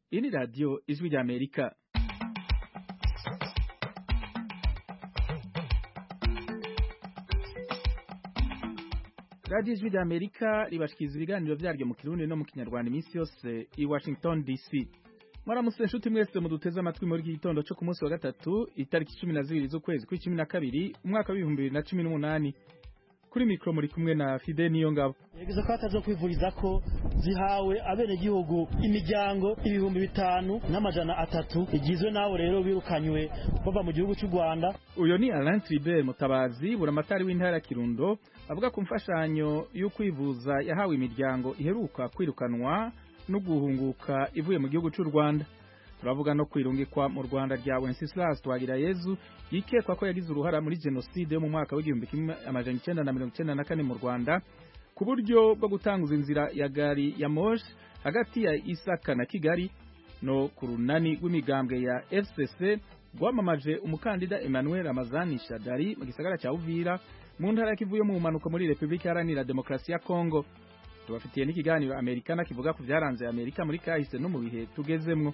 Iyi ni radiyo ijwi ry'Amerika. Radiyo ijwi ry'Amerika ribashikiriza ibiganiro vyaryo mu Kirundi no mu Kinyarwanda iminsi yose i Washington DC. Mwaramutse nshuti mwese muduteze amatwi muri iki gitondo cyo ku munsi wa gatatu itariki 12 z'ukwezi kwa12 umwaka wa 2018. Kuri mikro muri kumwe na Fide Niyongabo. Yagize ko atazo kwivuriza ko zihawe abene gihugu imiryango 5,300 igizwe nawo rero birukanywe bava mu gihugu cy'u Rwanda. Uyo ni Alain Tribert Mutabazi buramatari w'intara ya Kirundo avuga ku mfashanyo yo kwivuza yahawe imiryango iheruka kwirukanwa no guhunguka ivuye mu gihugu cy'u Rwanda. Turavuga no kwirungikwa mu Rwanda rya Wenceslas Twagirayezu yikekwa ko yagize uruhara muri genocide yo mu mwaka wa 1994 mu Rwanda ku buryo bwo gutanguza inzira ya gari ya moshi hagati ya Isaka na Kigali no ku runani rw'imigambwe ya FCC rwamamaje umukandida Emmanuel Ramazani Shadari mu gisagara cya Uvira mu ntara kivuye mu manuko muri Republika Iharanira Demokarasi ya Kongo. Tubafitiye n'ikiganiro Amerikana kivuga ku byaranze Amerika muri kahise no mu bihe tugezemwo.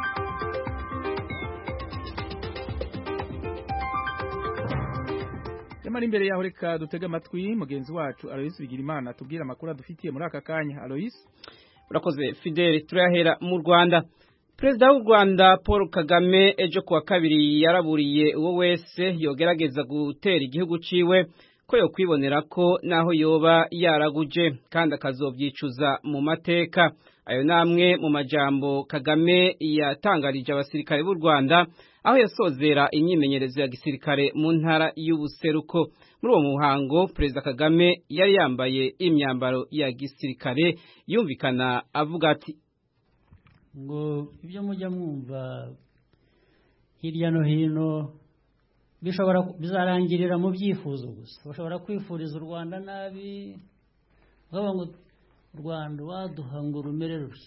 Yamara imbere yaho reka dutega amatwi mugenzi wacu Alois Bigirimana tubwira amakuru adufitiye muri aka kanya. Alois, urakoze Fidel. Turahera mu Rwanda. Perezida w'u Rwanda Paul Kagame ejo kuwa kabiri yaraburiye uwo wese yogerageza gutera igihugu ciwe ko yo kwibonera ko naho yoba yaraguje kandi akazovyicuza mu mateka. Ayo namwe mu majambo Kagame yatangarije abasirikare b'u Rwanda aho yasozera imyimenyerezo ya gisirikare mu ntara y'ubuseruko. Muri uwo muhango Perezida Kagame yari yambaye imyambaro ya gisirikare yumvikana avuga ati ngo ibyo mujya mwumva hirya no hino bizarangirira mu byifuzo gusa. Bashobora kwifuriza u Rwanda nabi bavuga ngo u Rwanda waduha ngo rumere rutya,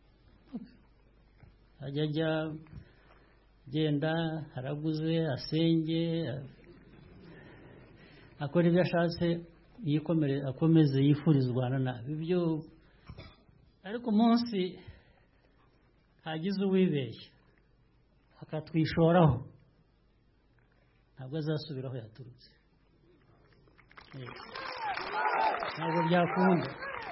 ajya genda haraguze asenge akora ibyo ashatse akomeze yifuriza u Rwanda nabi ibyo. Ariko umunsi hagize uwibeshya akatwishoraho ntabwo azasubiraho yaturutse, ntabwo byakunda.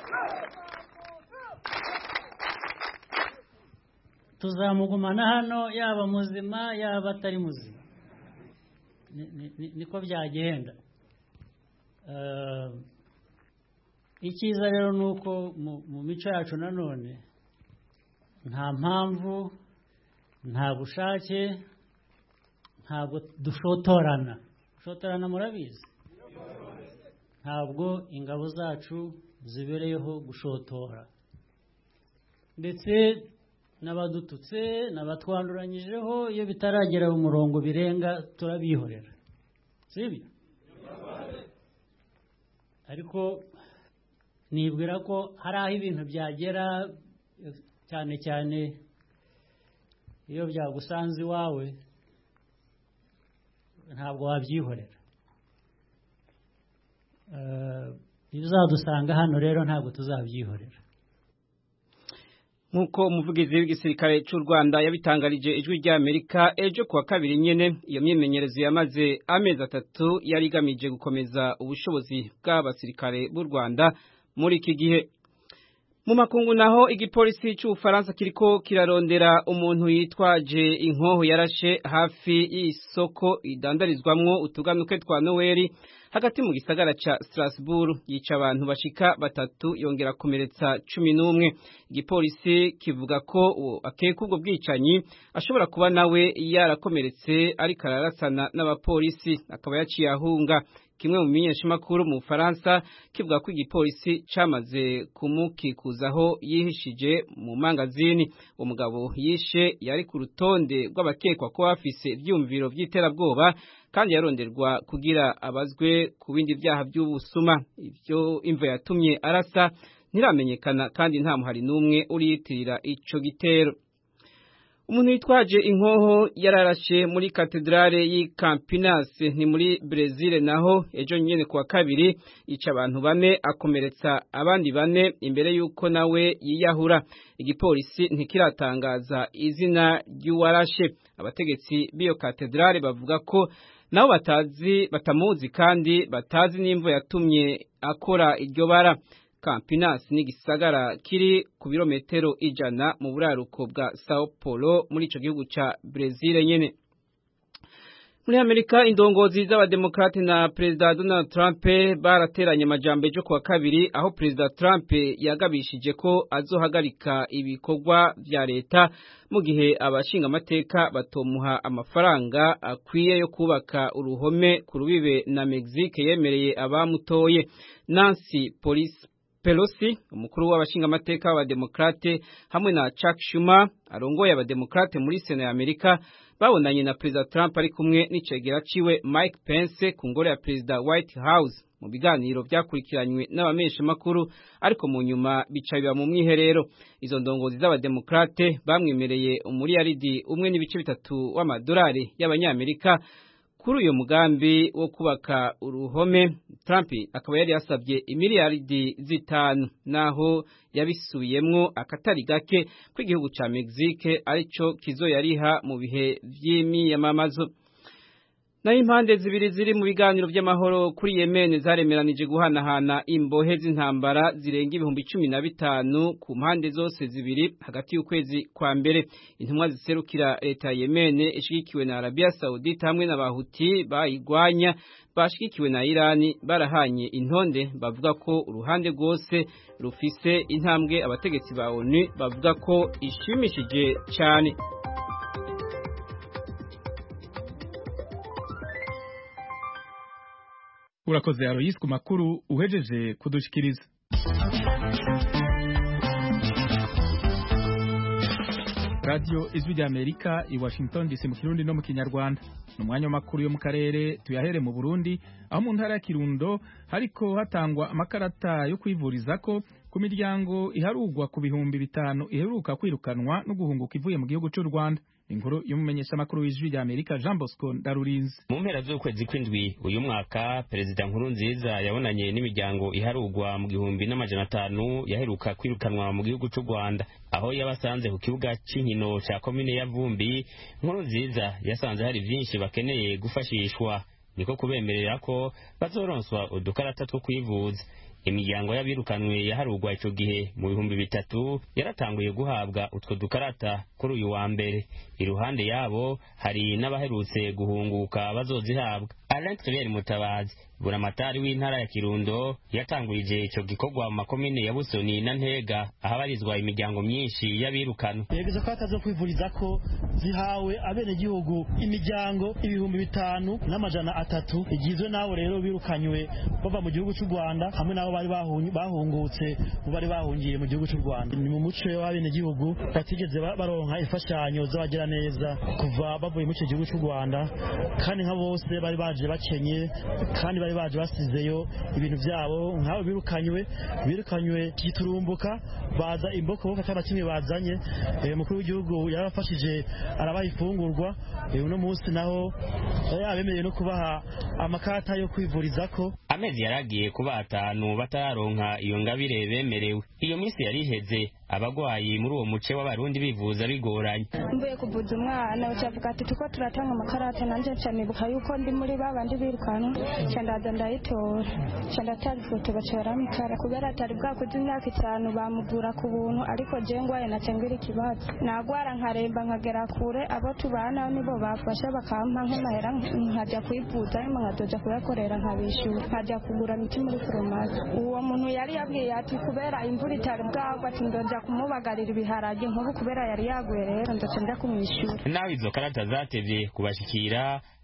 Tuzamugumana hano yaba muzima yaba atari muzima, niko byagenda. Icyiza rero nuko mu mico yacu nanone nta mpamvu nta bushake ntabwo dushotorana. Murabizi ntabwo ingabo zacu zibereyeho gushotora, ndetse n'abadututse n'abatwanduranyijeho iyo bitaragera mu murongo birenga turabihorera, sibyo? Ariko nibwira ko hari aho ibintu byagera, cyane cyane iyo byagusanze iwawe ntabwo wabyihorera. Bizadusanga hano rero ntabwo tuzabyihorera. Nkuko umuvugizi w'igisirikare cy'u Rwanda yabitangarije ijwi ry'Amerika ejo kuwa kabiri nyene, iyo myimenyerezo yamaze amezi 3 yari igamije gukomeza ubushobozi bw'abasirikare b'u Rwanda muri iki gihe. Mu makungu naho igipolisi cy'Ufaransa kiriko kirarondera umuntu yitwaje inkoho yarashe hafi y'isoko idandarizwamwo utuganuke twa Noel hagati mu gisagara ca Strasbourg, yica abantu bashika 3 yongera kumeretsa 11. Igipolisi kivuga ko akeka ubwo bwicanyi ashobora kuba nawe yarakomeretse ariko ararasana n'abapolisi akaba yaciye ahunga. Kimwe mu bimenyeshamakuru mu Faransa kivuga ko igipolisi camaze kumukikuzaho yihishije mu mangazini. Umugabo yishe yari ku rutonde rw'abakekwa ko bafise ivyumviro vy'iterabwoba kandi yaronderwa kugira abazwe ku bindi vyaha by'ubusuma. Ivyo imvo yatumye arasa ntiramenyekana kandi nta muhari numwe uriyitirira ico gitero. Umuntu yitwaje inkoho yararashe muri katedrale y'i Campinas ni muri Brazil, naho ejo nyene kuwa kabiri ica abantu 4 akomeretsa abandi 4 imbere yuko nawe yiyahura. Igipolisi ntikiratangaza izina ry'uwarashe. Abategetsi b'iyo katedrale bavuga ko nabo batamuzi kandi batazi n'imvo yatumye akora iryo bara. Campinas ni gisagara kiri ku birometero 100 mu buraruko bwa Sao Paulo muri ico gihugu ca Brazil nyene. Muri Amerika, indongozi z'abademokrate na President Donald Trump barateranye amajambo ejo kuwa kabiri, aho President Trump yagabishije ko azohagarika ibikorwa vya leta mu gihe abashinga amateka batomuha amafaranga akwiye yo kubaka uruhome ku rubibe na Mexique yemereye abamutoye. Nancy Pelosi, umukuru w'abashinga amateka w'abademokrate, hamwe na Chuck Schumer arongoye abademokrate muri Sena ya Amerika, babonanye na President Trump ari kumwe n'icegera ciwe Mike Pence ku ngoro ya President White House. Mu biganiro byakurikiranywe n'abamesha makuru, ariko mu nyuma bica biba mu mwiherero. Izo ndongozi z'abademokrate bamwemereye umuriyaridi 1.3 w'amadolari y'abanyamerika kuri uyo mugambi wo kubaka uruhome. Trump akaba yari yasabye imiliyaridi 5, naho yabisubiyemwo akatari gake ko igihugu ca Mexique arico kizoyariha mu bihe vy'imyamamazo. Na impande zibiri ziri mu biganiro by'amahoro kuri Yemen zaremeranije guhanahana imbohe z'intambara zirenga 15,000 ku mpande zose zibiri hagati y'ukwezi kwa mbere. Intumwa ziserukira leta ya Yemen ishigikiwe na Arabia Saudite hamwe n'abahuti bayigwanya bashigikiwe na Irani barahanye intonde, bavuga ko uruhande rwose rufise intambwe abategetsi ba ONU bavuga ko ishimishije cyane. Urakoze Aloyse ku makuru uhejeje kudushikiriza. Radio Ijwi rya Amerika i Washington DC mu Kirundi no mu Kinyarwanda. Numwanya w'amakuru yo mu karere tuyahere mu Burundi, aho mu ntara ya Kirundo hariko hatangwa amakarata yo kwivurizako ku miryango iharugwa ku bihumbi 5 iheruka kwirukanwa no guhunguka ivuye mu gihugu cy'u Rwanda. Inkuru y'umumenyesha makuru w'Ijwi rya Amerika Jean Bosco Ndarurinze. Mu mpera z'ukwezi kw'indwi uyu mwaka, Perezida Nkurunziza yabonanye n'imiryango iharugwa mu 1,500 yaheruka kwirukanwa mu gihugu cy'u Rwanda, aho yabasanze ku kibuga c'inkino ca komine ya Vumbi. Nkurunziza yasanze hari vyinshi bakeneye gufashishwa, niko kubemerera ko bazoronswa udukarata two kwivuza. Imiryango y'abirukanwe yaharugwa ico gihe mu 3,000 yaratanguye guhabwa utwo dukarata kuri uyu wa mbere. Iruhande yabo hari n'abaherutse guhunguka bazozihabwa. Alain Tribert Mutabazi, buramatari w'intara ya Kirundo, yatangurije ico gikorwa mu makomine ya Busoni na Ntega, ahabarizwa imiryango myinshi y'abirukanwe. Yegezo ko atazo kwivuriza ko zihawe abene gihugu imiryango 5,300 igizwe nabo rero birukanywe bava mu gihugu cy'u Rwanda, hamwe nabo bari bahungutse bari bahungiye mu gihugu cy'u Rwanda. Ni mu muco w'abene gihugu batigeze baronka ifashanyo z'abagira neza kuva bavuye mu gihugu cy'u Rwanda, kandi nka bose bari baje bakenye, kandi bari baje basizeyo ibintu byabo. Nk'abo birukanywe kiturumbuka baza imboko cyangwa kimwe bazanye. Umukuru w'igihugu yarabafashije arabaha ifungurwa. Uno munsi naho yabemereye no kubaha amakarata yo kwivurizako. Amezi yaragiye kuba 5 batararonka iyo ngabire bemerewe. Iyo minsi yariheze abagwayi muri uwo muce w'abarundi bivuza bigoranye. Mbuye kuvuza umwana ucavuga ati tuko turatanga amakarata, nanje cyanibuka yuko ndi muri babandi birukanwa, cyandaza ndayitora, cyandatari foto bacora mikara kubera atari bwakuze imyaka 5 bamugura ku buntu, ariko je ngwaye nacengira ikibazo nagwara nkaremba nkagera kure, abo tubana nibo bafasha bakampa nk'amahera nkajya kwivuza, nyuma nkadoja kuyakorera nkabishura, nkajya kugura miti muri farumasi. Uwo muntu yari yabwiye ati kubera imvura itari bwagwa ati ndoja kumubagarira ibiharage nk'ubu kubera yari yaguye, rero ndacenda kumwishura. Nawe izo karata zatevye kubashikira,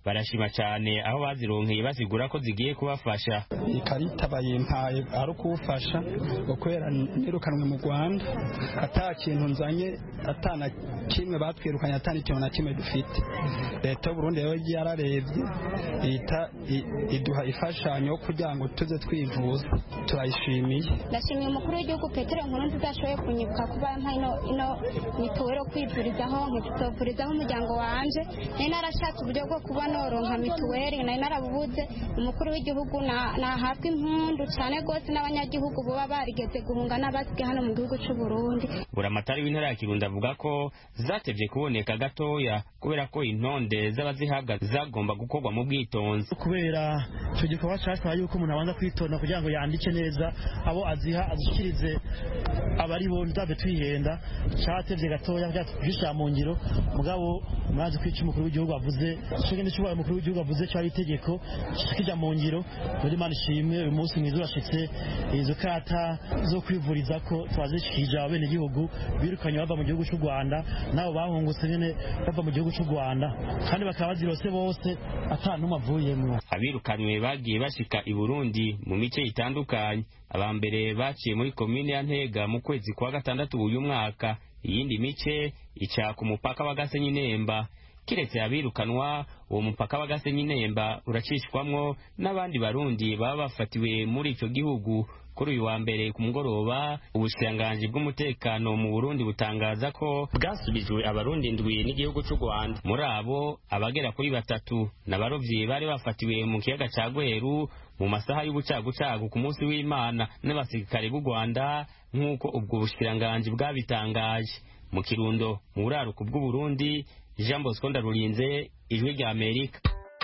barashima cyane aho bazironkeye basigura ko zigiye kubafasha. Ikarita bayimpaye ari ukufasha gukwera nirukanwe mu Rwanda ata kintu nzanye atana kimwe batwirukanye atana ikintu na kimwe dufite. Leta Burundi yo yararebye iduha ifashanyo kugira ngo tuze twivuza turayishimiye. Ndashimiye umukuru w'igihugu Petero Nkurunziza ashoboye kunyibuka kuba ino mituweli kwivurizaho nkituvurizaho umuryango wanje nari narashatse uburyo bwo kuba noronka mituweli nari narabubuze. Umukuru w'igihugu nahabwa impundu cyane rwose n'abanyagihugu baba barigeze guhunga n'abasigaye hano mu gihugu cy'u Burundi. Buramatari w'intara ya Kirundo avuga ko zatevye kuboneka gatoya kubera ko intonde z'abazihabwa zagomba gukorwa mu bwitonzi. Kubera icyo gikorwa cyasaba yuko umuntu abanza kwitonda kugira ngo yandike neza abo aziha azishikirize abari bo ndabe twihenda cyatevye gatoya byatwisha mu ngiro mugabo mwazi kwica umukuru w'igihugu avuze cyo n'icyo umukuru w'igihugu avuze cyo ari itegeko kijya mu ngiro muri mani shimwe uyu munsi mwiza urashitse izo kata zo kwivuriza ko twazishikije abene gihugu birukanye bava mu gihugu cy'u Rwanda nabo bahungutse nyene bava mu gihugu cy'u Rwanda kandi bakaba bazirose bose atantu mavuyemo. Abirukanywe bagiye bashika i Burundi mu mice itandukanye. Abambere baciye muri komine ya Ntega mu kwezi kwa gatandatu uyu mwaka, iyindi mice ica ku mupaka wa Gasenyi Nemba. Kiretse abirukanwa, uwo mupaka wa Gasenyi Nemba uracishwamwo n'abandi barundi baba bafatiwe muri ico gihugu. Kuri uyu wa mbere ku mugoroba, ubushikiranganji bw'umutekano mu Burundi butangaza ko bwasubijwe abarundi ndwi n'igihugu cy'u Rwanda. Muri abo abagera kuri 3 n'abarovyi bari bafatiwe mu kiyaga ca Gweru mu masaha y'ubucagucagu ku munsi w'Imana n'abasirikare b'u Rwanda nk'uko ubwo bushikiranganji bwabitangaje. Mu Kirundo mu buraruko bw'u Burundi, Jean Bosco Ndarurinze, Ijwi rya Amerika.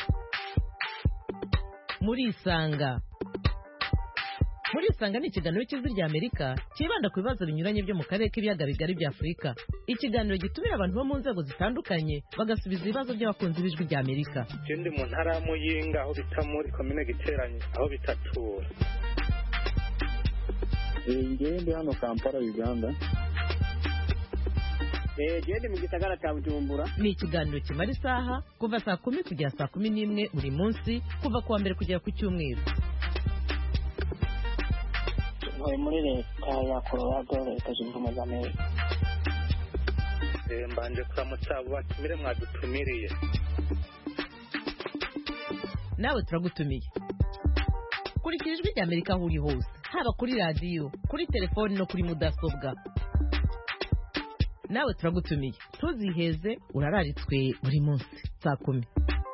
Muri Isanga ni ikiganiro cy'Ijwi rya Amerika kibanda ku bibazo binyuranye byo mu karere k'ibiyaga bigari bya Afurika. Ikiganiro gitumira abantu bo mu nzego zitandukanye bagasubiza ibibazo by'abakunzi b'Ijwi rya Amerika. Ikindi mu ntara ya Muyinga aho bita muri komine Giteranye aho bitatura. Ngende hano Kampala Uganda. Gende mu gisagara cya Bujumbura. Ni ikiganiro kimara isaha kuva saa 10 kugera saa 11 buri munsi kuva kuwa mbere kugera ku cyumweru. Muri leta ya Colorado leta zunze ubumwe za Amerika. Mbanje kuramutsa batumire mwadutumiriye. Nawe turagutumiye. Kurikira Ijwi rya Amerika aho uri hose, haba kuri radio, kuri telefoni no kuri mudasobwa. Nawe turagutumiye. Tuziheze urararitswe buri munsi saa 10.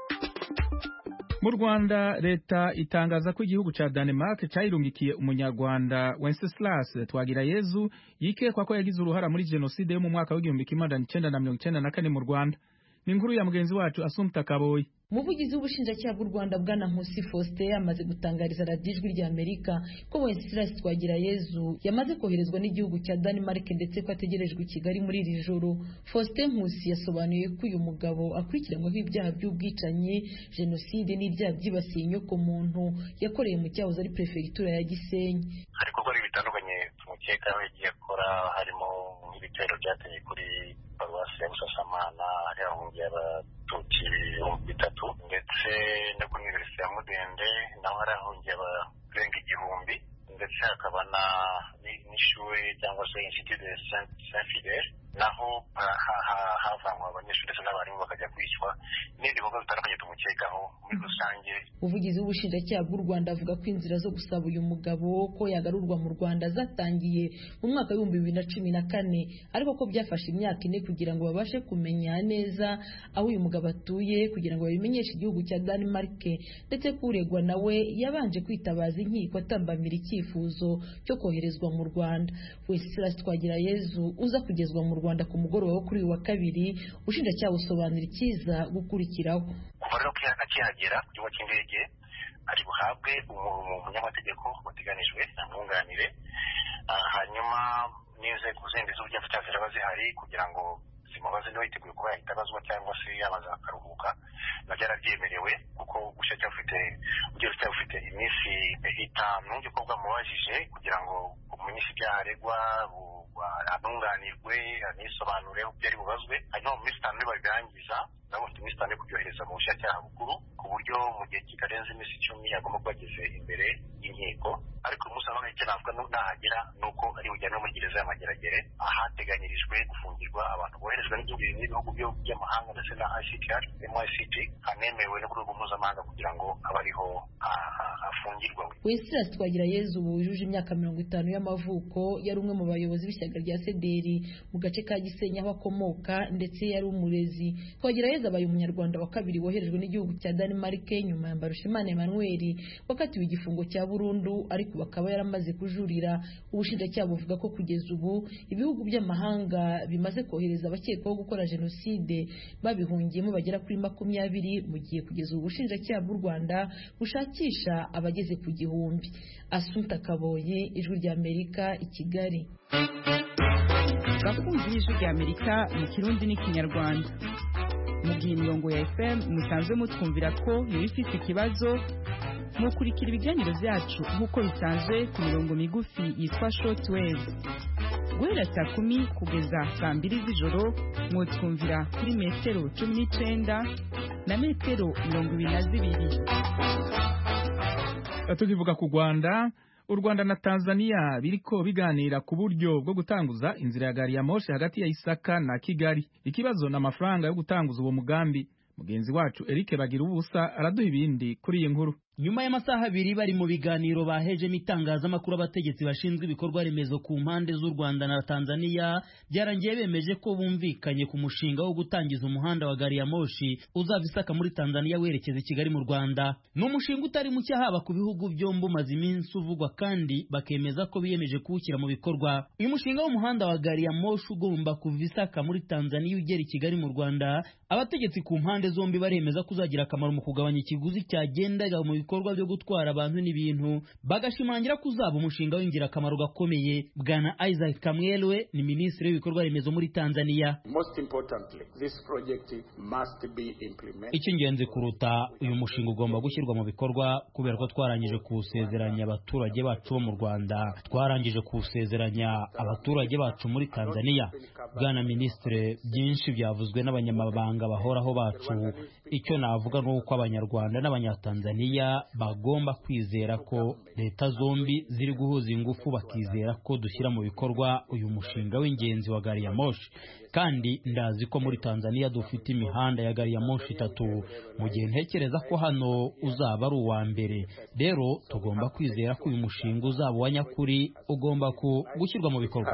Mu Rwanda leta itangaza ko igihugu ca Denmark cyayirungikiye umunyarwanda Wenceslas Twagirayezu yikekwa ko yagize uruhara muri genocide yo mu mwaka wa 1994 mu Rwanda. Ni inkuru ya mugenzi wacu Assumpta Kaboyi. Umuvugizi w'ubushinjacyaha bw'u Rwanda bwana Nkusi Faustin amaze gutangariza radiyo Ijwi rya Amerika ko Wenceslas Twagirayezu yamaze koherezwa n'igihugu cya Denmark ndetse ko ategerejwe i Kigali muri iri joro. Faustin Nkusi yasobanuye ko uyu mugabo akurikiranyweho ibyaha by'ubwicanyi, jenoside n'ibyaha byibasiye inyoko muntu yakoreye mu cyahoze ari prefecture ya Gisenyi. Ariko ko bitandukanye tumukekaho yagiye akora harimo nk'ibitero byateye kuri paruwasi ya Busasamana ari ahungiye abatutsi 3 ndetse no kuri Universite ya Mudende naho ari ahungiye abarenga 1000 ndetse hakaba n'ishuri cyangwa se Institut de Saint-Fidèle naho havanwa abanyeshuri ndetse n'abarimu bakajya kwicwa n'ibindi bikorwa bitandukanye tumukekaho muri rusange. Ubuvugizi w'ubushinjacyaha bw'u Rwanda avuga ko inzira zo gusaba uyu mugabo ko yagarurwa mu Rwanda zatangiye mu mwaka wa 2014 ariko ko byafashe imyaka 4 kugira ngo babashe kumenya neza aho uyu mugabo atuye kugira ngo babimenyeshe igihugu cya Denmark ndetse kuregwa nawe yabanje kwitabaza inkiko atambamira icyifuzo cyo koherezwa mu Rwanda. Wenceslas Twagirayezu uza kugezwa mu Rwanda ku mugoroba wo kuri wa kabiri ushinjacyaha usobanura ikiza gukurikiraho. Kuva rero akihagera ku kigo cy'indege ari buhabwe umunyamategeko wateganijwe amwunganire hanyuma n'inzego zindi z'ubugenzacyaha ziraba zihari kugira ngo simubaze niba yiteguye kuba yahita abazwa cyangwa se yamaze akaruhuka nabyo arabyemerewe kuko ubushinjacyaha bufite iminsi 5 yo kuvuga mubajije kugira ngo umumenyeshe ibyaha aregwa anunganirwe anisobanure ibyo ari bubazwe hanyuma mu minsi 5 babirangiza nabo bafite iminsi 5 yo kubyohereza mu bushinjacyaha bukuru ku buryo mu gihe kitarenze iminsi 10 agomba kuba ageze imbere y'inkiko ariko umunsi wa none icyo navuga nahagera ni uko ari bujyane muri gereza y'Amageragere ahateganyirijwe gufungirwa abantu boherezwa n'ibihugu by'amahanga ndetse na ICTR MICT hanemewe no ku rwego mpuzamahanga kugira ngo abe ariho afungirwa. Wenceslas Twagirayezu wujuje imyaka 50 y'amavuko yari umwe mu bayobozi b'ishyaka rya CDR mu gace ka Gisenyi aho akomoka ndetse yari umurezi. Twagirayezu abaye umunyarwanda wa kabiri woherejwe n'igihugu cya Denmark nyuma ya Mbarushimana Emmanuel wakatiwe igifungo cya burundu ariko bakaba yaramaze kujurira. Ubushinjacyaha buvuga ko kugeza ubu ibihugu by'amahanga bimaze kohereza abakekwaho gukora jenoside babihungiyemo bagera kuri 20 mu gihe kugeza ubu ubushinjacyaha bw'u Rwanda bushakisha abageze ku 1000. Assunta Kaboye, Ijwi rya Amerika, i Kigali. Bakunzi y'Ijwi rya Amerika mu Kirundi n'Ikinyarwanda, mu gihe imirongo ya FM musanzwe mutwumvira ko yari ifite ikibazo, mukurikira ibiganiro byacu nk'uko bisanzwe ku mirongo migufi yitwa shortwave. Guhera saa 10 kugeza saa 2 z'ijoro mwotwumvira kuri metero 19 na metero 22. Tukivuga ku Rwanda, u Rwanda na Tanzania biriko biganira ku buryo bwo gutanguza inzira ya gari ya moshi hagati ya Isaka na Kigali. Ikibazo n'amafaranga yo gutanguza uwo mugambi. Mugenzi wacu Eric Bagirubusa araduha ibindi kuri iyi nkuru. Nyuma y'amasaha 2 bari mu biganiro bahejemo itangazamakuru abategetsi bashinzwe ibikorwa remezo ku mpande z'u Rwanda na Tanzania byarangiye bemeje ko bumvikanye ku mushinga wo gutangiza umuhanda wa gari ya moshi uzava Isaka muri Tanzania werekeza i Kigali mu Rwanda. Ni umushinga utari mucya haba ku bihugu byombi umaze iminsi uvugwa kandi bakemeza ko biyemeje kuwushyira mu bikorwa. Uyu mushinga w'umuhanda wa gari ya moshi ugomba kuva Isaka muri Tanzania ugera i Kigali mu Rwanda, abategetsi ku mpande zombi baremeza kuzagira akamaro mu kugabanya ikiguzi cyagendaga mu bikorwa byo gutwara abantu n'ibintu, bagashimangira ko uzaba umushinga w'ingirakamaro gakomeye. Bwana Isaac Kamwelwe ni minisitiri w'ibikorwa remezo muri Tanzania. Icy'ingenzi kuruta uyu mushinga ugomba gushyirwa mu bikorwa kubera ko twarangije kuwusezeranya abaturage bacu bo mu Rwanda, twarangije kuwusezeranya abaturage bacu muri Tanzania. Bwana minisitiri, byinshi byavuzwe n'abanyamabanga bahoraho bacu. Icyo navuga ni uko abanyarwanda n'abanyatanzania bagomba kwizera ko leta zombi ziri guhuza ingufu bakizera ko dushyira mu bikorwa uyu mushinga w'ingenzi wa gari ya moshi. Kandi ndazi ko muri Tanzania dufite imihanda ya gari ya moshi 3 mu gihe ntekereza ko hano uzaba ari uwa mbere. Rero tugomba kwizera ko uyu mushinga uzaba wa nyakuri, ugomba gushyirwa mu bikorwa.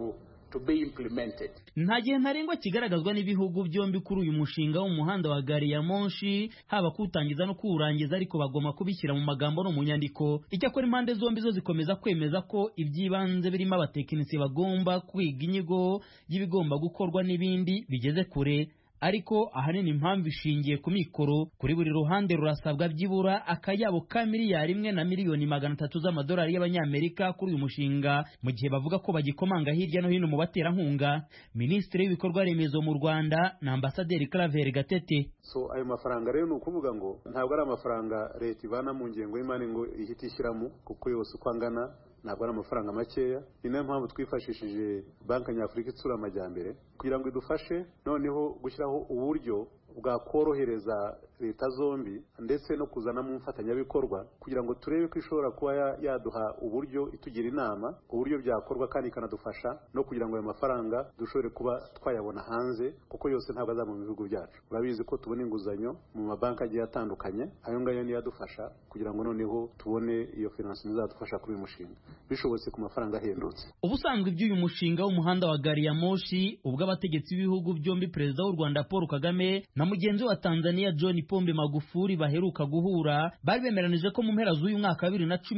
Nta gihe ntarengwa kigaragazwa n'ibihugu byombi kuri uyu mushinga w'umuhanda wa gari ya moshi, haba kuwutangiza no kuwurangiza, ariko bagomba kubishyira mu magambo no mu nyandiko. Icyakora impande zombi zo zikomeza kwemeza ko iby'ibanze birimo abatekinisi bagomba kwiga inyigo y'ibigomba gukorwa n'ibindi bigeze kure. Ariko ahanini impamvu ishingiye ku mikoro. Kuri buri ruhande rurasabwa byibura akayabo ka $1 na miliyoni 300 z'amadolari y'abanyamerika kuri uyu mushinga, mu gihe bavuga ko bagikomanga hirya no hino mu baterankunga. Minisitiri w'ibikorwa remezo mu Rwanda na Ambasaderi Claver Gatete. Ayo mafaranga rero ni ukuvuga ngo ntabwo ari amafaranga leta ivana mu ngengo y'imari ngo ihite ishyiramo, kuko yose uko angana ntabwo ari amafaranga makeya. Ni nayo mpamvu twifashishije Banki Nyafurika Itsura Amajyambere kugira ngo idufashe noneho gushyiraho uburyo bwakorohereza leta zombi ndetse no kuzana mu mfatanyabikorwa kugira ngo turebe ko ishobora kuba yaduha uburyo, itugira inama uburyo byakorwa kandi ikanadufasha no kugira ngo ayo mafaranga dushobore kuba twayabona hanze, kuko yose ntabwo azaba mu bihugu byacu. Urabizi ko tubona inguzanyo mu mabanki agiye atandukanye, ayo ngayo niyo adufasha kugira ngo noneho tubone iyo finance izadufasha kuri uyu mushinga bishobotse ku mafaranga ahendutse. Ubusanzwe iby'uyu mushinga w'umuhanda wa gari ya moshi ubwo abategetsi b'ibihugu byombi, Perezida w'u Rwanda Paul Kagame na mugenzi wa Tanzania John Pombe Magufuli baheruka guhura bari bemeranije ko mu mpera z'uyu mwaka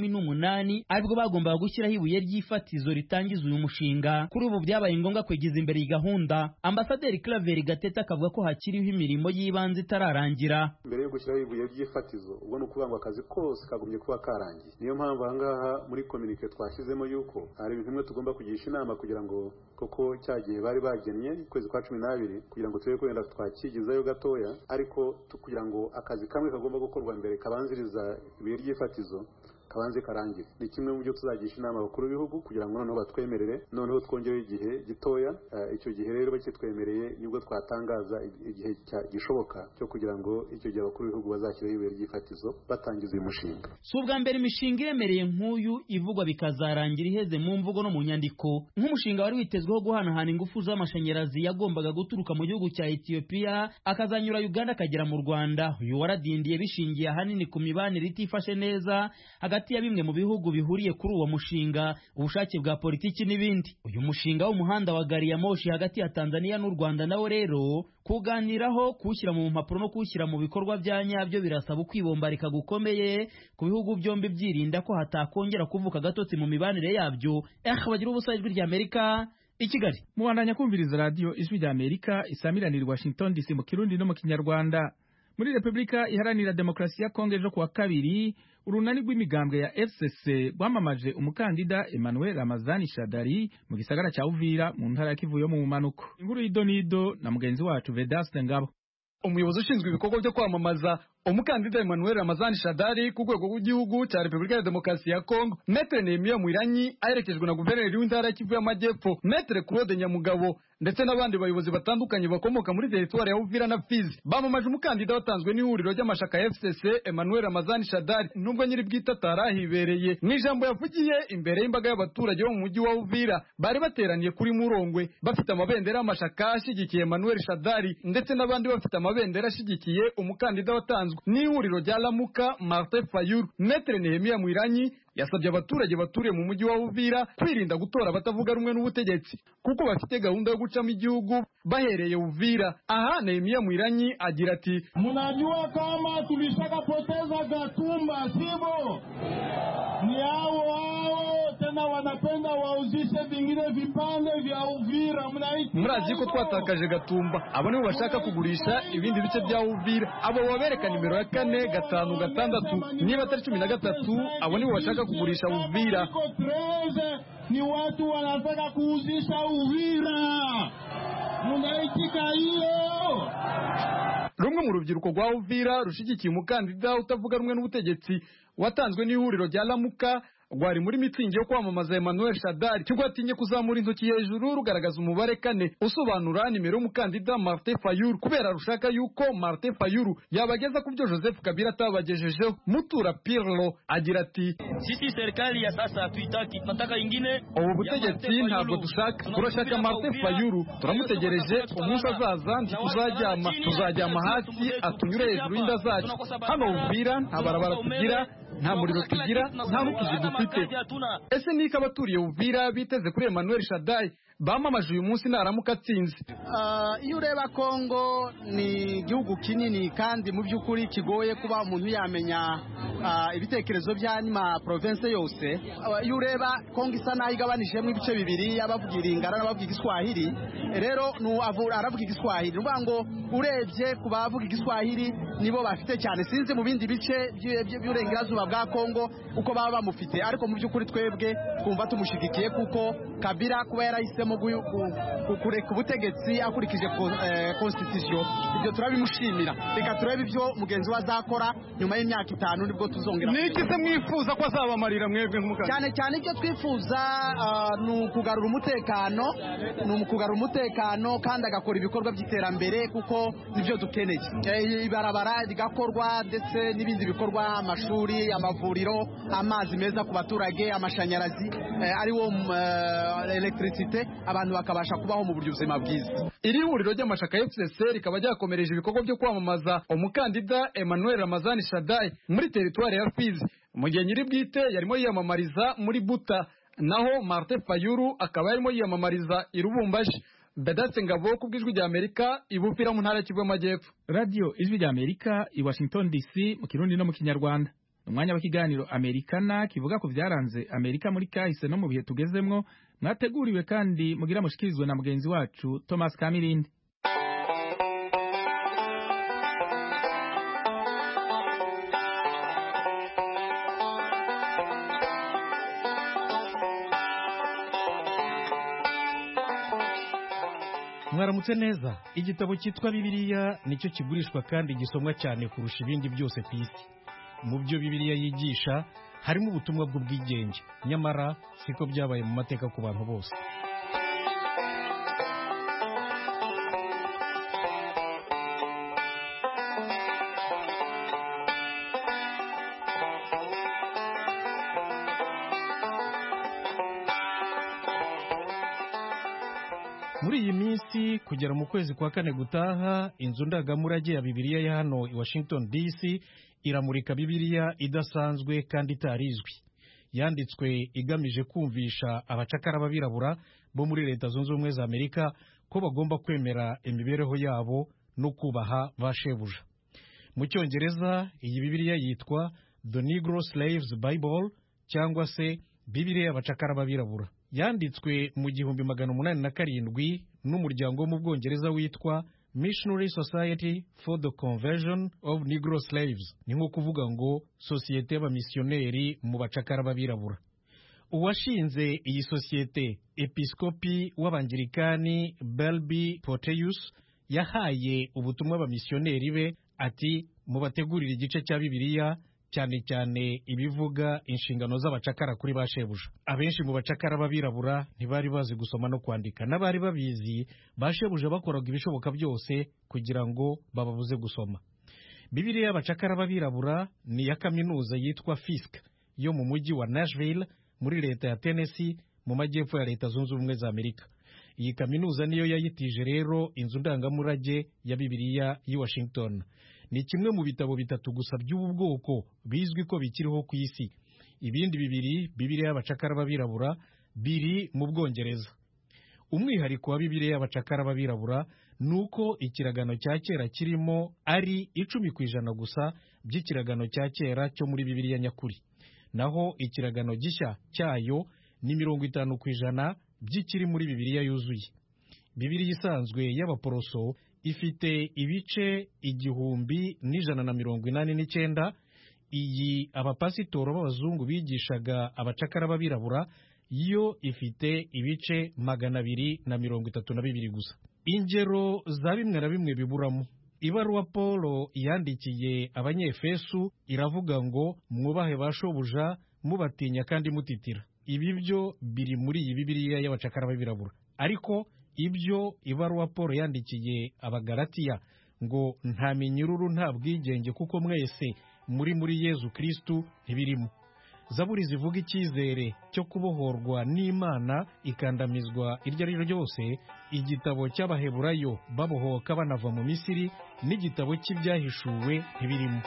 2018 aribwo bagombaga gushyiraho ibuye ry'ifatizo ritangiza uyu mushinga. Kuri ubu byabaye ngombwa kwegeza imbere iyi gahunda. Ambasaderi Claver Gatete akavuga ko hakiriho imirimo y'ibanze itararangira. Mbere yo gushyiraho ibuye ry'ifatizo ubwo nukuvuga ngo akazi kose kagumye kuba karangiye. Niyo mpamvu ahangaha muri communique twashyizemo yuko hari ibintu bimwe tugomba kugisha inama kugira ngo koko cyagiye bari bagennye kwezi kwa 12 kugira ngo turebe ko yenda twakigizayo gatoya, ariko kugira ngo akazi kamwe kagomba gukorwa mbere kabanziriza ibuye ry'ifatizo kabanze karangira. Ni kimwe mu byo tuzagisha inama abakuru b'ibihugu kugira ngo noneho batwemerere, noneho twongereho igihe gitoya. Icyo gihe rero bakitwemereye nibwo twatangaza igihe gishoboka cyo kugira ngo icyo gihe abakuru b'ibihugu bazashyiraho ibuye ry'ifatizo batangiza uyu mushinga. Si ubwa mbere imishinga iremereye nk'uyu ivugwa bikazarangira iheze mu mvugo no mu nyandiko. Nk'umushinga wari witezweho guhanahana ingufu z'amashanyarazi yagombaga guturuka mu gihugu cya Ethiopia akazanyura Uganda akagera mu Rwanda, uyu waradindiye bishingiye ahanini ku mibanire itifashe neza hagati ya bimwe mu bihugu bihuriye kuri uwo mushinga, ubushake bwa politiki n'ibindi. Uyu mushinga w'umuhanda wa gari ya moshi hagati ya Tanzania n'u Rwanda nawo rero kuganiraho kuwushyira mu mpapuro no kuwushyira mu bikorwa bya nyabyo birasaba ukwibombarika gukomeye ku bihugu byombi byirinda ko hatakongera kuvuka gatotsi mu mibanire yabyo. Bagira ubusa ijwi rya Amerika i Kigali. Muhandanya kumviriza radio ijwi rya Amerika isamiranira Washington DC mu Kirundi no mu Kinyarwanda. Muri Republika Iharanira Demokarasi ya Kongo ejo kuwa kabiri urunani rw'imigambwe ya FCC rwamamaje umukandida Emmanuel Ramazani Shadari mu gisagara cya Uvira mu ntara ya Kivu yo mu Manuko. Inkuru y'idonido na mugenzi wacu Vedaste Ngabo. Umuyobozi ushinzwe ibikorwa byo kwamamaza umukandida Emmanuel Ramazani Shadari ku rwego rw'igihugu cya Republika ya Demokarasi ya Kongo, Maître Nehemia Mwiranyi aherekejwe na guverineri w'intara ya Kivu y'Amajyepfo Maître Claude Nyamugabo ndetse n'abandi bayobozi batandukanye bakomoka muri teritwari ya Uvira na Fizi bamamaje umukandida watanzwe n'ihuriro ry'amashaka ya FCC Emmanuel Ramazani Shadari. Nubwo nyiri bwite atarahibereye, mu ijambo yavugiye imbere y'imbaga y'abaturage bo mu mujyi wa Uvira bari bateraniye kuri Murongwe bafite amabendera y'amashaka ashyigikiye Emmanuel Shadari ndetse n'abandi bafite amabendera ashyigikiye umukandida watanzwe n'ihuriro rya Lamuka Martin Fayulu. Maître Nehemia Mwiranyi yasabye abaturage baturiye mu mujyi wa Uvira kwirinda gutora batavuga rumwe n'ubutegetsi kuko bafite gahunda yo gucamo igihugu bahereye Uvira. Aha Nehemia Mwiranyi agira ati, mnajua kama tulishakapoteza Gatumba, sivyo? Ni hao tena wanapenda wauzishe vingine vipande vya Uvira. Murazi ko twatakaje Gatumba, abo nibo bashaka kugurisha ibindi bice bya Uvira. Abo wabereka nimero ya 4 5 6 niba atari 13, abo nibo bashaka kugurisha Uvira. Ni watu wanataka kuuzisha Uvira. Munaitika hiyo? Rumwe mu rubyiruko rwa Uvira rushigikiye umukandida utavuga rumwe n'ubutegetsi watanzwe n'ihuriro rya Lamuka rwari muri mitsingi yo kwamamaza Emmanuel Shadari kigwatinye kuzamura intoki hejuru rugaragaza umubare 4 usobanura nimero y'umukandida Martin Fayulu kubera rushaka yuko Martin Fayulu yabageza ku byo Joseph Kabila atabagejejeho. Mutura Pirlo agira ati, sisi serikali ya sasa tuitaki, tunataka ingine. Ubu butegetsi ntabwo dushaka, turashaka Martin Fayulu, turamutegereje umunsi azaza tuzajyama hasi atunyure hejuru y'inda zacu. Hano Uvira nta barabara tugira, nta muriro tugira, nta n'utuzi dufite. Ese niko abaturiye Uvira biteze kuri Emmanuel Shadari bamamaje uyu munsi naramuka atsinze? Iyo ureba Kongo ni igihugu kinini kandi mu by'ukuri kigoye kuba umuntu yamenya ibitekerezo by'anyuma province yose. Iyo ureba Kongo isa nayo igabanijemo ibice bibiri, abavuga Iringara n'abavuga Igiswahili. Rero aravuga Igiswahili, nuvuga ngo urebye ku bavuga Igiswahili nibo bafite cyane, sinzi mu bindi bice by'uburengerazuba bwa Kongo uko baba bamufite, ariko mu by'ukuri twebwe twumva tumushigikiye kuko Kabila kuba yarahisemo kureka ubutegetsi akurikije constitution, ibyo turabimushimira. Reka turebe ibyo mugenzi we azakora nyuma y'imyaka 5 nibwo tuzongera. Niki se mwifuza ko azabamarira mwebwe nk'umukandida? Cyane ibyo twifuza ni ukugarura umutekano, kandi agakora ibikorwa by'iterambere kuko nibyo dukeneye. Ibarabara rigakorwa ndetse n'ibindi bikorwa, amashuri, amavuriro, amazi meza ku baturage, amashanyarazi ariwo electricité, abantu bakabasha kubaho mu buryo buzima bwiza. Iri huriro ry'amashaka FCC rikaba ryakomereje ibikorwa byo kwamamaza umukandida Emmanuel Ramazani Shadari muri teritwari ya Fizi. Mu gihe nyiri bwite yarimo yiyamamariza muri Buta, naho Martin Fayulu akaba yarimo yiyamamariza i Lubumbashi. Vedaste Ngabo kubw'ijwi rya Amerika ibupfira mu ntara y'Kivu y'Amajyepfo. Radio Ijwi rya Amerika i Washington DC mu Kirundi no mu Kinyarwanda. Umwanya w'ikiganiro Amerikana kivuga ku byaranze Amerika muri kahise no mu bihe tugezemwo, mwateguriwe kandi mugira mushikirizwe na mugenzi wacu Thomas Kamirindi. Mwaramutse neza. Igitabo cyitwa Bibiliya nicyo kigurishwa kandi gisomwa cyane kurusha ibindi byose ku isi. Mu byo Bibiliya yigisha harimo ubutumwa bw'ubwigenge, nyamara siko byabaye mu mateka ku bantu bose. Muri iyi minsi kugera mu kwezi kwa kane gutaha, inzu ndangamurage ya Bibiliya ya hano i Washington DC iramurika Bibiliya idasanzwe kandi itarizwi. Yanditswe igamije kumvisha abacakara b'abirabura bo muri Leta Zunze Ubumwe za Amerika ko bagomba kwemera imibereho yabo no kubaha ba shebuja. Mu Cyongereza iyi Bibiliya yitwa The Negro Slaves Bible cyangwa se Bibiliya y'abacakara b'abirabura. Yanditswe mu 1807 n'umuryango wo mu Bwongereza witwa Missionary Society for the Conversion of Negro Slaves. Ni nko kuvuga ngo sosiyete y'abamisiyoneri mu bacakara b'abirabura. Uwashinze iyi sosiyete, episkopi w'abangirikani Belby Porteus, yahaye ubutumwa abamisiyoneri be ati mubategurire igice cya Bibiliya cyane cyane ibivuga inshingano z'abacakara kuri ba shebuja. Abenshi mu bacakara b'abirabura ntibari bazi gusoma no kwandika, n'abari babizi ba shebuja bakoraga ibishoboka byose kugira ngo bababuze gusoma. Bibiliya y'abacakara b'abirabura ni ya kaminuza yitwa Fisk yo mu mujyi wa Nashville muri leta ya Tennessee mu majyepfo ya Leta Zunze Ubumwe za Amerika. Iyi kaminuza niyo yayitije rero inzu ndangamurage ya Bibiliya y'i Washington. Ni kimwe mu bitabo bitatu gusa by'ubu bwoko bizwi ko bikiriho ku isi. Ibindi bibiri, Bibiliya y'abacakara b'abirabura, biri mu Bwongereza. Umwihariko wa Bibiliya y'abacakara b'abirabura nuko ikiragano cya kera kirimo ari 10% gusa by'ikiragano cya kera cyo muri Bibiliya nyakuri. Naho ikiragano gishya cyayo ni 50% by'ikiri muri Bibiliya yuzuye. Bibiliya isanzwe y'abaporoso ifite ibice 1189. Iyi abapasitoro b'abazungu bigishaga abacakara b'abirabura yo ifite ibice 232 gusa. Ingero za bimwe na bimwe biburamo. Ibaruwa Paulo yandikiye Abanyefesu iravuga ngo mwubahe bashobuja mubatinya kandi mutitira. Ibi byo biri muri iyi Bibiliya y'abacakara b'abirabura. Ariko ibyo ibaruwa Paulo yandikiye Abagalatiya ngo nta minyururu nta bwigenge kuko mwese muri Yezu Kristu ntibirimo. Zaburi zivuga icyizere cyo kubohorwa n'Imana ikandamizwa iryo ari ryo ryose, igitabo cy'Abaheburayo babohoka banava mu Misiri n'igitabo cy'ibyahishuwe ntibirimo.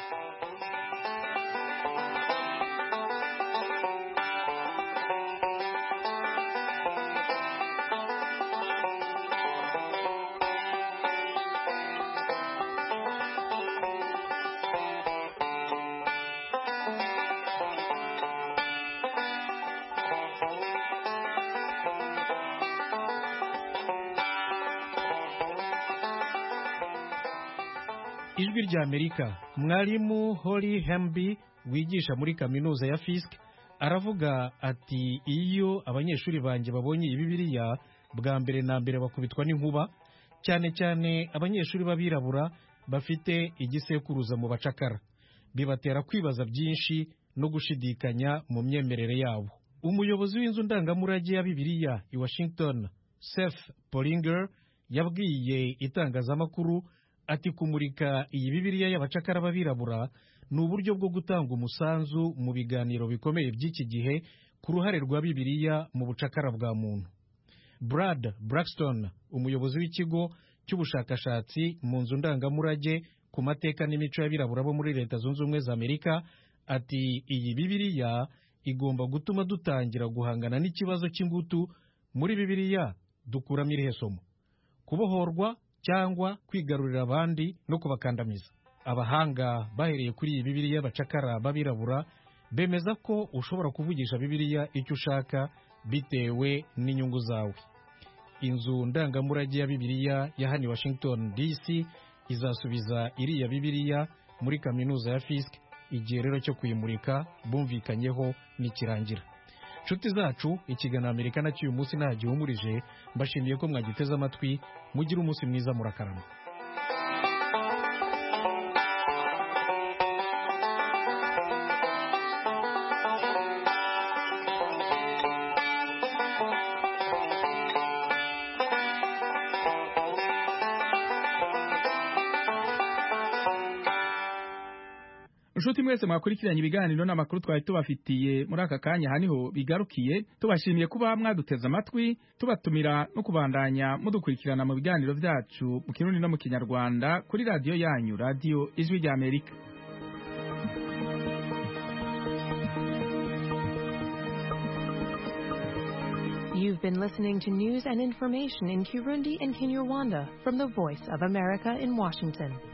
Ijwi rya Amerika. Mwarimu Holly Hemby wigisha muri kaminuza ya Fisk aravuga ati iyo abanyeshuri banjye babonye iyi Bibiliya bwa mbere na mbere bakubitwa n'inkuba, cyane cyane abanyeshuri b'abirabura bafite igisekuruza mu bacakara. Bibatera kwibaza byinshi no gushidikanya mu myemerere yabo. Umuyobozi w'inzu ndangamurage ya Bibiliya i Washington, Seth Polinger, yabwiye itangazamakuru ati kumurika iyi Bibiliya y'abacakara b'abirabura ni uburyo bwo gutanga umusanzu mu biganiro bikomeye by'iki gihe ku ruhare rwa Bibiliya mu bucakara bwa muntu. Brad Braxton, umuyobozi w'ikigo cy'ubushakashatsi mu nzu ndangamurage ku mateka n'imico y'abirabura bo muri Leta Zunze Ubumwe za Amerika, ati iyi Bibiliya igomba gutuma dutangira guhangana n'ikibazo cy'ingutu. Muri Bibiliya dukuramo irihe somo? kubohorwa cyangwa kwigarurira abandi no kubakandamiza. Abahanga bahereye kuri iyi Bibiliya y'abacakara b'abirabura bemeza ko ushobora kuvugisha Bibiliya icyo ushaka bitewe n'inyungu zawe. Inzu ndangamurage ya Bibiliya ya hano Washington DC izasubiza iriya Bibiliya muri kaminuza ya Fisk igihe rero cyo kuyimurika bumvikanyeho nikirangira. Nshuti zacu, ikiganiro Amerika na cy'uyu munsi ntagihumurije, mbashimiye ko mwagiteze amatwi. Mugira umunsi mwiza, murakarama. Nshuti mwese mwakurikiranye ibiganiro n'amakuru twari tubafitiye muri aka kanya haniho bigarukiye. Tubashimiye kuba mwaduteze amatwi, tubatumira no kubandanya mudukurikirana mu biganiro byacu mu Kirundi no mu Kinyarwanda kuri radio yanyu, Radio Ijwi rya Amerika. You've been listening to news and information in Kirundi and Kinyarwanda from the Voice of America in Washington.